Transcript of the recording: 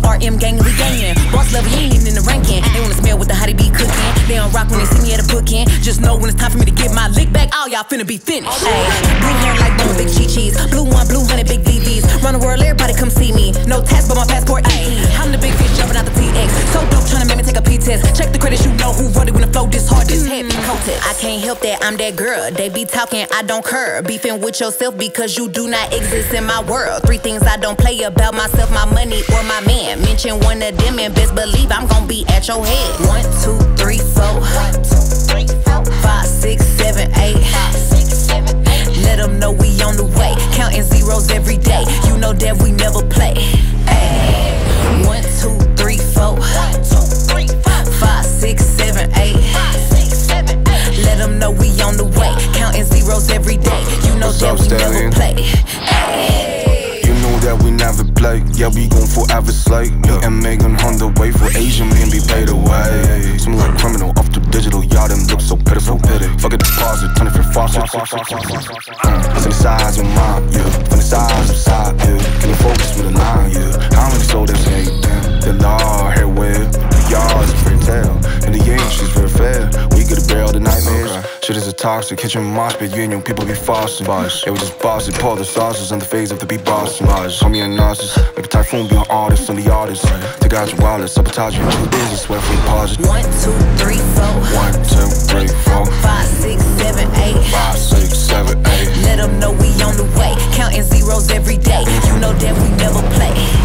RM gang, we gangin'. Boss level, he ain't even in the ranking. They wanna smell what the hottie be cooking. They don't rock when they see me at a booking. Just know when it's time for me to get my lick back, all y'all finna be finished. Ayy, blue hair like bone, big chi-chis. Blue one, blue honey, big DVs. Run the world, everybody come see me. No tax, but my passport, ayy. I'm the big fish jumping out the TX. So dope, tryna make me take a P-test. Check the credits, you know who wrote it when the flow this hard, this heavy. Coated. I can't help that, I'm that girl. They be talking, I don't care. Beefing with yourself because you do not exist in my world. 3 things I don't play about myself, my money, or my man. Mention one of them and best believe I'm gon' be at your head. 1, 2, 3, 4. 5, 6, 7, 8. Let them know we on the way. Counting zeros every day. You know that we never play. Ay. 1, 2, 3, 4. 5, 6, 7, 8. Let them know we on the way. Counting zeros every day. You know that we never play. Ay. You know that we never play. Yeah, we gon' forever slay. Me and Megan on the way for Asian men be paid away. Some like criminal off the digital. Y'all them look so pitiful. Fuck a deposit, 24 faucets. Synthesize your mind, yeah. From the size of side, yeah. Can you focus with a line, yeah? How many soldiers hate them? The law, hair web. Y'all is a fairy tale. In the end, she's very fair. We get a barrel the nightmares. Shit is a toxic kitchen mosh pit. You and your people be fossing. Yeah, we just boss it. Pour the sauces on the phase of the beat bossing. Call me a narcissist. Make a typhoon be an artist. I'm the artist. Take out your wallet. Sabotage your true business. Swear for pauses. 1, 2, 3, 4. 1, 2, 3, 4. 5, 6, 7, 8. 5, 6, 7, 8. Let them know we on the way. Counting zeros every day. You know that we never play.